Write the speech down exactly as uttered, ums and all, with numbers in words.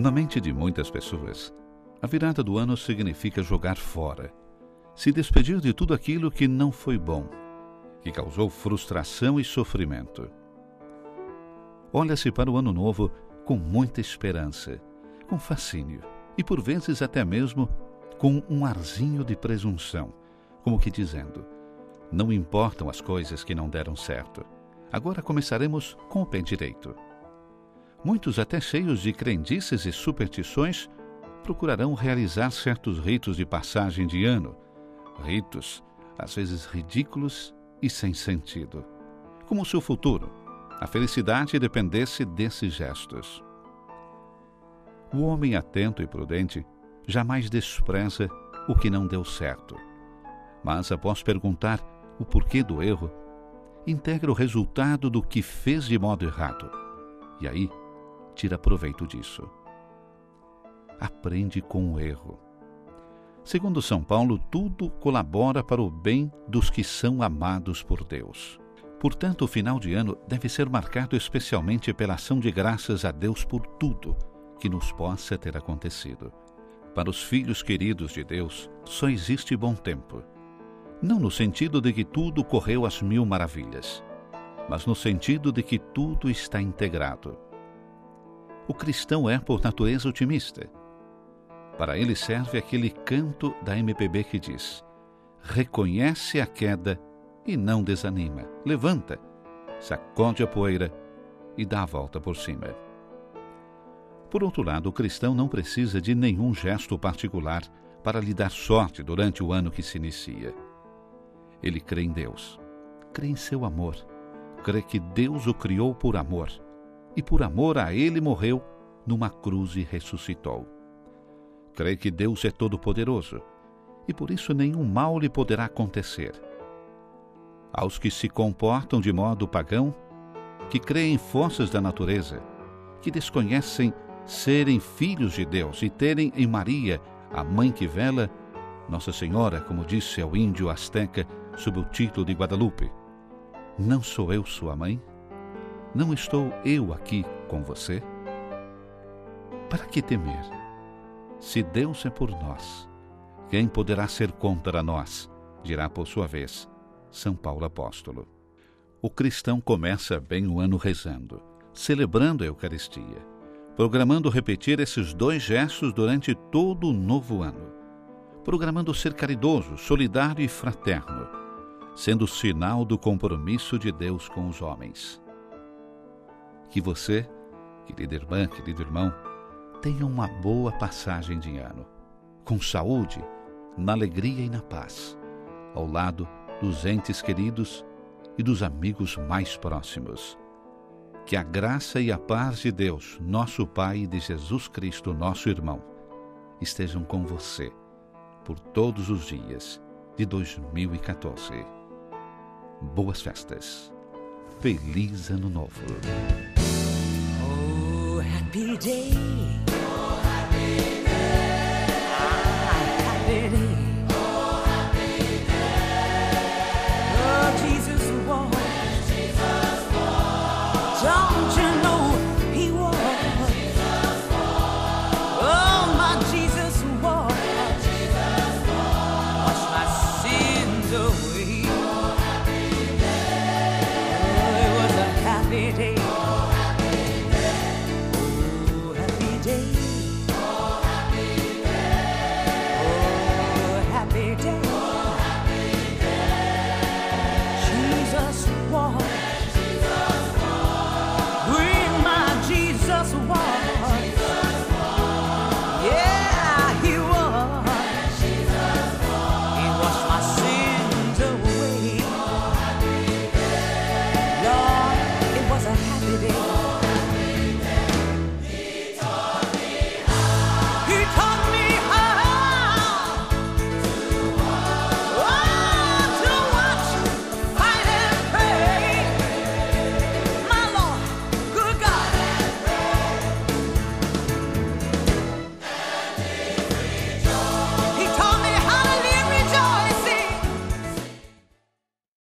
Na mente de muitas pessoas, a virada do ano significa jogar fora, se despedir de tudo aquilo que não foi bom, que causou frustração e sofrimento. Olha-se para o ano novo com muita esperança, com fascínio e por vezes até mesmo com um arzinho de presunção, como que dizendo: não importam as coisas que não deram certo, agora começaremos com o pé direito. Muitos, até cheios de crendices e superstições, procurarão realizar certos ritos de passagem de ano, ritos às vezes ridículos e sem sentido, como se o futuro, a felicidade, dependesse desses gestos. O homem atento e prudente jamais despreza o que não deu certo, mas após perguntar o porquê do erro, integra o resultado do que fez de modo errado e aí tira proveito disso. Aprende com o erro. Segundo São Paulo, tudo colabora para o bem dos que são amados por Deus. Portanto, o final de ano deve ser marcado especialmente pela ação de graças a Deus por tudo que nos possa ter acontecido. Para os filhos queridos de Deus, só existe bom tempo. Não no sentido de que tudo correu às mil maravilhas, mas no sentido de que tudo está integrado. O cristão é, por natureza, otimista. Para ele serve aquele canto da M P B que diz: reconhece a queda e não desanima, levanta, sacode a poeira e dá a volta por cima. Por outro lado, o cristão não precisa de nenhum gesto particular para lhe dar sorte durante o ano que se inicia. Ele crê em Deus, crê em seu amor, crê que Deus o criou por amor, e por amor a ele morreu numa cruz e ressuscitou. Crê que Deus é todo-poderoso, e por isso nenhum mal lhe poderá acontecer. Aos que se comportam de modo pagão, que creem em forças da natureza, que desconhecem serem filhos de Deus e terem em Maria, a mãe que vela, Nossa Senhora, como disse ao índio asteca sob o título de Guadalupe: não sou eu sua mãe? Não estou eu aqui com você? Para que temer? Se Deus é por nós, quem poderá ser contra nós? Dirá por sua vez São Paulo apóstolo. O cristão começa bem o ano rezando, celebrando a Eucaristia, programando repetir esses dois gestos durante todo o novo ano, programando ser caridoso, solidário e fraterno, sendo sinal do compromisso de Deus com os homens. Que você, querida irmã, querido irmão, tenha uma boa passagem de ano, com saúde, na alegria e na paz, ao lado dos entes queridos e dos amigos mais próximos. Que a graça e a paz de Deus, nosso Pai, e de Jesus Cristo, nosso irmão, estejam com você por todos os dias de dois mil e quatorze. Boas festas. Feliz Ano Novo. Oh, happy day. Oh, happy day.